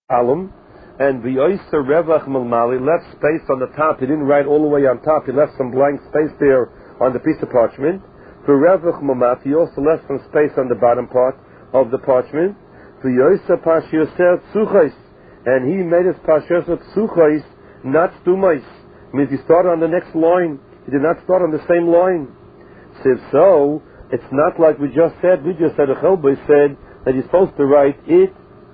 Alam, and the Oyster Revach Malmali left space on the top. He didn't write all the way on top. He left some blank space there on the piece of parchment. The Revach Mamat, he also left some space on the bottom part of the parchment. The Oyster Pashiyosel Tzuchais, and he made his Pashiyosel Tzuchais, not Stumais. Means he started on the next line. He did not start on the same line. So if so, it's not like we just said. We just said, Achelbei said that he's supposed to write it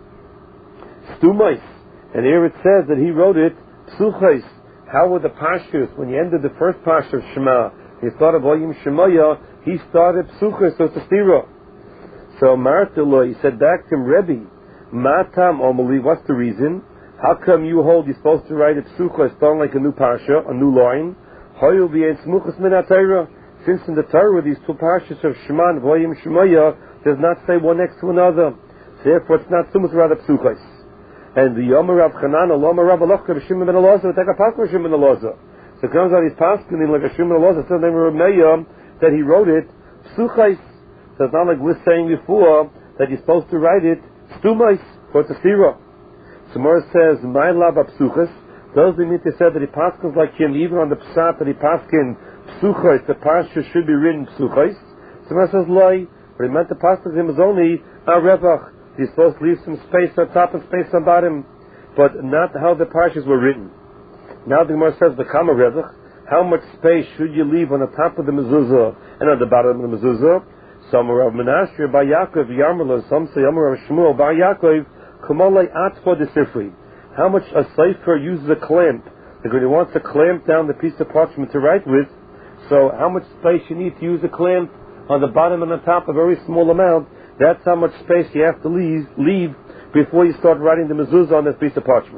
Stumais. And here it says that he wrote it Psuchais. How were the Pashas, when he ended the first Pasha of Shema, he started Volume Shemaya, he started Psuchais, so it's a stira. So Martelo, he said back to him, Rebbe, Matam Omali, what's the reason? How come you hold you're supposed to write it Psuchais, starting like a new Pasha, a new line? Hoyul v'yein Smuchas min HaTorah. Since in the Torah, these two Pashas of Shema and Volume Shemaya does not say one next to another. Therefore, it's not Sumas, rather Psuchais. And the Yomer Rav Chanan, Yomer Rav Aloch, Rav Shimon ben Elazar, take a pasuk Rav Shimon ben Elazar. So it comes out he's pasking like Rav Shimon ben Elazar, says the name of Rav Meir, that he wrote it Psuchais. So it's not like we're saying before that you're supposed to write it Stumais, or it's a Sira. So Mora says, My love of Psuchas, does it mean to say that he paskins like him, even on the Pshat that he paskin Psuchais, the Pasha should be written Psuchais? So Mora says, Loi, but he meant to paskin him is only a Revach. He's supposed to leave some space on top and space on bottom, but not how the parshas were written. Now the Gemara says, "V'kama revach." How much space should you leave on the top of the mezuzah and on the bottom of the mezuzah? Some are of Menashe by Yaakov Yarmala, some say Amar of Shmuel by Yaakov. Kumalei atfo de sifri. How much a sefer uses a clamp? Because he wants to clamp down the piece of parchment to write with. So how much space you need to use a clamp on the bottom and the top? A very small amount. That's how much space you have to leave before you start writing the mezuzah on this piece of parchment.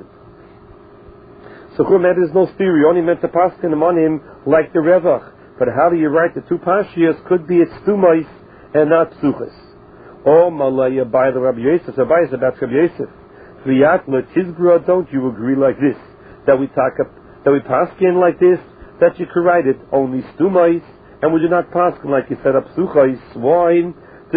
So maybe there's no theory, only meant to paskin him on him like the Revach. But how do you write the two Pashias? Could be it's Stumais and not Psuchas. Oh, Malaya by the Rabbi Yosef, so by the Rabbi Yosef. V'yatla Tizbra, don't you agree like this? That we paskin like this? That you could write it only Stumais, and we do not paskin like you said up Psuchais. Why?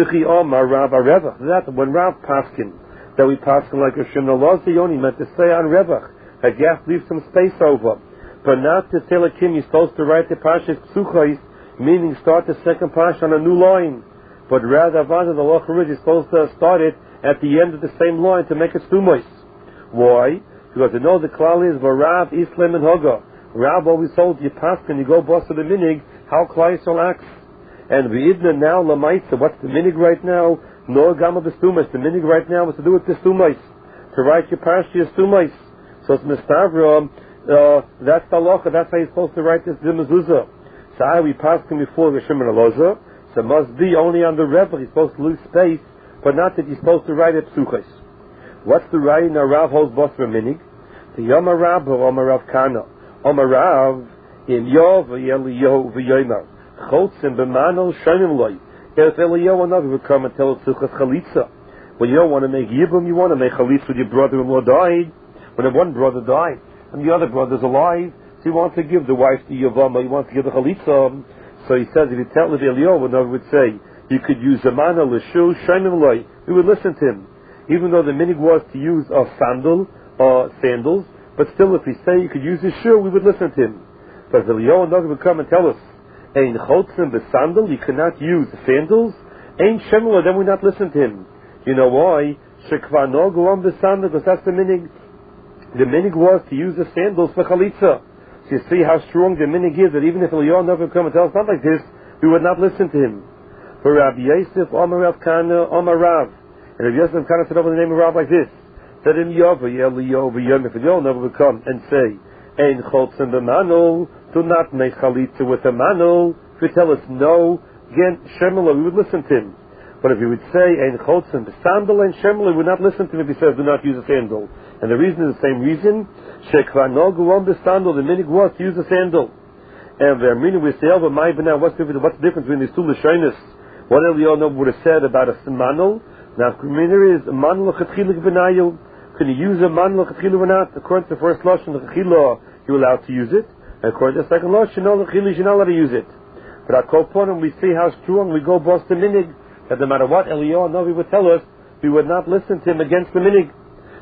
That when Rav Paskin, that we Paskin like a Shimon Elazar, he only meant to say on Revach, that you have to leave some space over. But not to tell a king you're supposed to write the Pashas Psuchais, meaning start the second Pash on a new line. But rather, Avada, the Locharid, you're supposed to start it at the end of the same line to make it Stumais. Why? Because you know the klal is Varav, Islam, and Haga. Rav always told you Paskin, you go boss of the minig, how Klal Yisrael acts. And v'idna now lamaisa. What's the minig right now? No gama b'stumais. The minig right now is to do with the stumais, to write your parashah stumais. So it's mistavra. That's the halacha. That's how you're supposed to write this the mezuzah. So I we passed him before Rav Shimon Elazar. So it must be only on the Rebbe. He's supposed to lose space, but not that he's supposed to write it psuchais. What's the right now? Rav holds both for minig. The Yom Rav or Om Rav Kana. Om Rav in Yov v'Yeliyahu v'Yomer. Chotzim b'manol shonim loy. If Eliyahu Hanavi would come and tell us Suchas Chalitza, when you don't want to make Yibum, you want to make Chalitza when your brother-in-law died. When one brother died and the other brother's alive, so he wants to give the wife the Yavama, he wants to give the Chalitza. So he says, if you tell Eliyahu Hanavi would say, you could use the manol l'shu shonim loy, we would listen to him. Even though the minig was to use a sandal or sandals, but still if he say you could use his shoe, we would listen to him. But if Eliyahu Hanavi would come and tell us, Ein chotzim b'sandal, you cannot use sandals. Ein shemla, then we not listen to him. You know why? Shekva no go on b'sandal, because that's the minig. The minig was to use the sandals for chalitza. So you see how strong the minig is, that even if Eliyahu Hanavi would come and tell us not like this, we would not listen to him. For Rabbi Yosef, Omar Rav Kana, Omar Rav. And Rabbi Yosef Kana said over the name of Rav like this. That in Yova, Eliyahu Hanavi would come and say, Ein chotzim b'manol, do not make chalitza with a manol. If you tell us no, again, shemela, we would listen to him. But if he would say, ein chotzim b'sandal and shemela, we would not listen to him if he says, do not use a sandal. And the reason is the same reason. Shekva no go on b'sandal, the minig was to use a sandal. And the meaning we say, over my now, what's the difference between these two lashonis? What Eliyahu would have said about a manol? Now, the meaning is, manol l'chatchilik v'nayil. Can you use a manol l'chatchilik or not? According to the first lashon, l'chatchilah, you're allowed to use it. According to the second lashon, you're not allowed to use it. But at Koponim, we see how strong we go boss the minig, that no matter what Eliyahu Hanavi would tell us, we would not listen to him against the minig.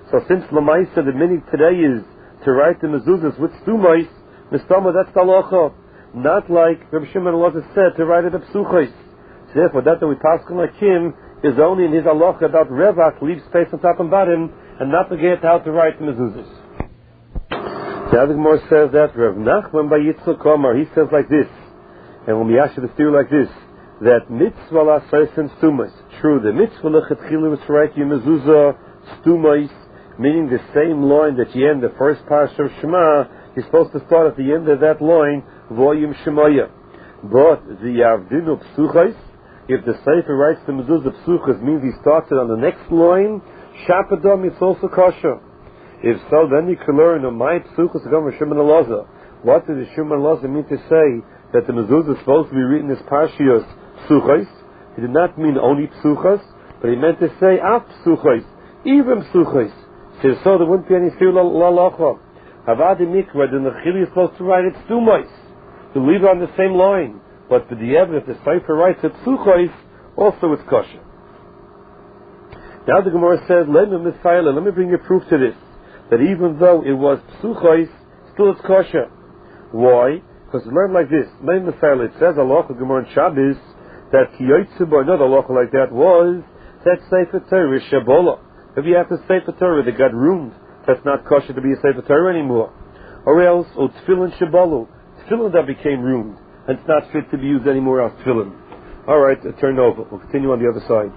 So since Lamaisa, the meaning today is to write the mezuzahs with stumais, mistama, that's the halacha. Not like Reb Shimon Elazar said to write it up psuchos. So therefore, that we paskin like him is only in his halacha about revach, leave space on top and bottom, and not forget how to write the mezuzahs. The other Gemara says that Rav Nachman by Yitzchak Omar, he says like this, and when we ask you to steer like this, that mitzvah la and stumais. True, the mitzvah lechatchila was to write your mezuzah stumais, meaning the same line that you end the first parsha of Shema, you're supposed to start at the end of that line, volume Shemaya. But the Avdinu Psuchos, if the Sefer writes the mezuzah Psuchos, means he starts it on the next line, Shapadom, it's also kosher. If so, then you can learn on my Psuchos Gam Shimon Elazar. What does the Shimon Elazar mean to say that the mezuzah is supposed to be written as Parshios Psuchos? He did not mean only Psuchos, but he meant to say Af Psuchos, even Psuchos. So there wouldn't be any Sir Lalacha. Havadi Mikra, the Nechili is supposed to write it Stumais, to leave it on the same line. But for the evidence, the Sefer writes it Psuchos, also it's kosher. Now the Gemara says, let me bring you proof to this, that even though it was Psuchos, still it's kosher. Why? Because we learn like this. It says halacha Gemara in Shabbos that Kiyotzuba, another halacha like that was that Sefer Torah is Shabola. If you have to Sefer Torah that got ruined, that's not kosher to be a Sefer Torah anymore. Or else, Tefillin Shabalu, Tefillin that became ruined, and it's not fit to be used anymore as Tefillin. Alright, turn over. We'll continue on the other side.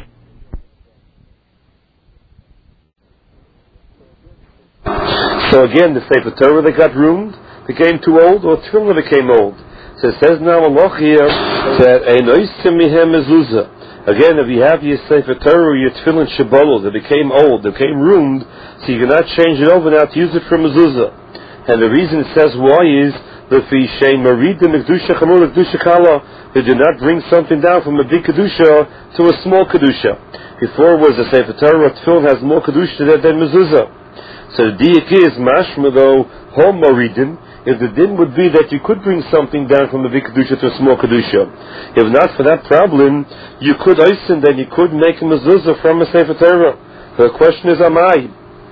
So again, the Sefer Torah that got ruined became too old, or Tefillin became old. So it says now Allah here that Einoisim mihem mezuzah. Again, if you have your Sefer Torah, your Tefillin Shabolos, that became old, that became ruined, so you cannot change it over now to use it for mezuzah. And the reason it says why is they do not bring something down from a big kedusha to a small kedusha. Before it was the Sefer Torah, Tefillin has more kedusha than mezuzah. So the diak is mashma though home maridin. If the din would be that you could bring something down from a big kedusha to a small kedusha, if not for that problem, you could oisen, then you could make a mezuzah from a Sefer Torah. The question is, am I?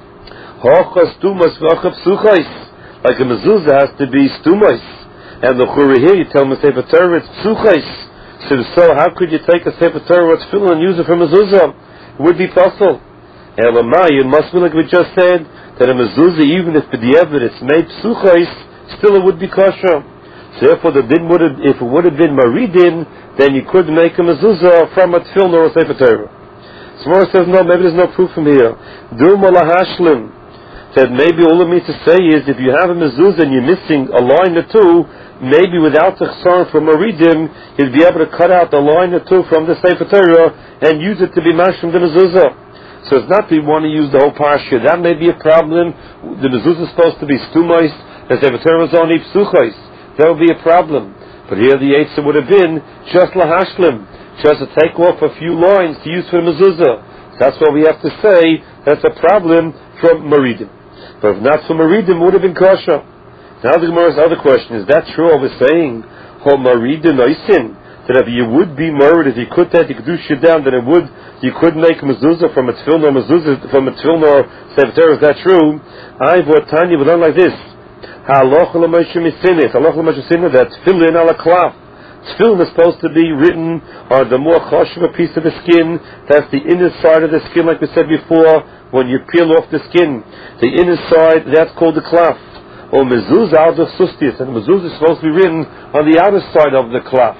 Like a mezuzah has to be stumais, and the chura here you tell me Sefer Torah it's psuchais. So how could you take a Sefer Torah with tefillin and use it for mezuzah? It would be possible. Elamai, it must be like we just said, that a mezuzah, even if the evidence made psuchais, still it would be kosher. So therefore, if it would have been maridin, then you could make a mezuzah from a tefillin or a Sefer Torah. Smora says, no, maybe there's no proof from here. Duma lahashlim, that maybe all it means to say is, if you have a mezuzah and you're missing a line or two, maybe without the chsar from maridin, you'd be able to cut out a line or two from the Sefer Torah and use it to be mash from the mezuzah. So it's not that you want to use the whole parsha. That may be a problem. The mezuzah is supposed to be stumais, the Sefer Torah is only psuchais. That would be a problem. But here the eitzah would have been just lahashlim, just to take off a few lines to use for mezuzah. So that's why we have to say that's a problem from maridim. But if not for maridim, it would have been kosher. Now the Gemara's other question is that true? I was saying, ho maridim oisin, that if you would be married, if you could take the kedusha down, then you could make mezuzah from a tefillin or mezuzah from a tefillin or Sefer Torah. Is that true? I bought Tanya, but not like this. Halacha l'moshe misinis, halacha l'moshe misinis, that tefillin ala klaf. Tefillin is supposed to be written on the more choshev piece of the skin. That's the inner side of the skin, like we said before. When you peel off the skin, the inner side, that's called the klaf. Or mezuzah al sustius, and mezuzah is supposed to be written on the outer side of the klaf.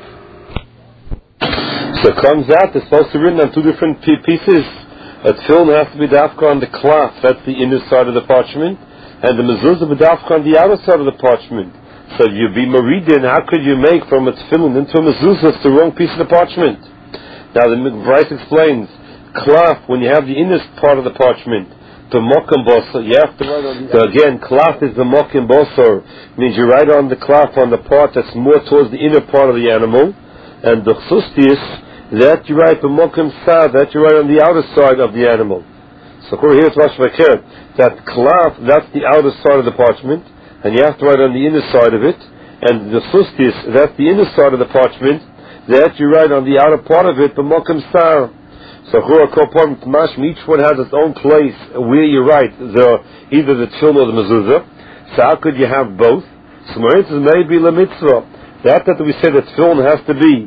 So it comes out, it's supposed to be written on two different pieces. A tefillin has to be dafka on the cloth, that's the inner side of the parchment, and the mezuzah be dafka on the outer side of the parchment. So if you be maridin, how could you make from a tefillin into a mezuzah? It's the wrong piece of the parchment. Now the Bryce explains, cloth, when you have the inner part of the parchment, the mokim bosor, you have to write on the... So again, cloth is the mokim bosor, means you write on the cloth on the part that's more towards the inner part of the animal, and the chustis, that you write b'mokim sa, that you write on the outer side of the animal. So here's Mashvaker, that klaf, that's the outer side of the parchment, and you have to write on the inner side of it, and the chustis, that's the inner side of the parchment, that you write on the outer part of it b'mokim sa. So each one has its own place where you write either the tefillin or the mezuzah. So how could you have both? So maybe la mitzvah. That we say that tefillin has to be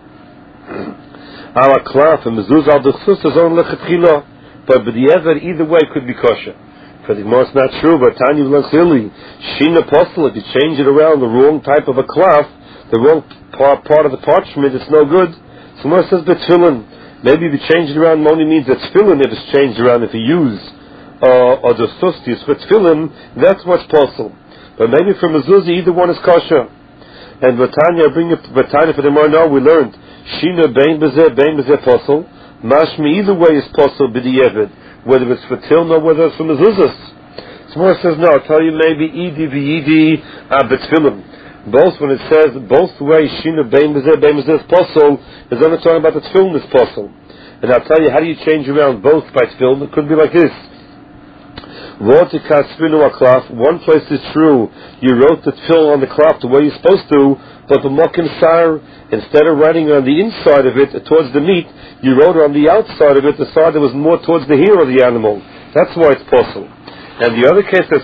our klaf and mezuzah al d'chsus is on lechatchila, but either way could be kosher. For the Gemara, it's not true, but Tanya learned clearly, Shina Postel, if you change it around the wrong type of a cloth, the wrong part of the parchment, it's no good. So Gemara says, but tefillin, maybe if you change it around, only means that tefillin, if it's changed around, if you use, or the sustis for tefillin, that's what's postel. But maybe for mezuzah, either one is kosher. And Vatanya, bring it, Vatanya for the Gemara, no, we learned, Shina bein bezeh postel, mashmi, either way is postel b'di'evid, whether it's for tiln or whether it's for mezuzahs. Smor says no. I'll tell you maybe edi v'yidi betfilim. Both when it says both ways shina bein bezeh is possible is only talking about the tefillin is possible. And I'll tell you how do you change around both by tefillin. It could be like this. One place is true. You wrote the tefillin on the cloth the way you're supposed to, but the mokim sar, instead of writing on the inside of it towards the meat, you wrote on the outside of it, the side that was more towards the hair of the animal. That's why it's possible. And the other case that's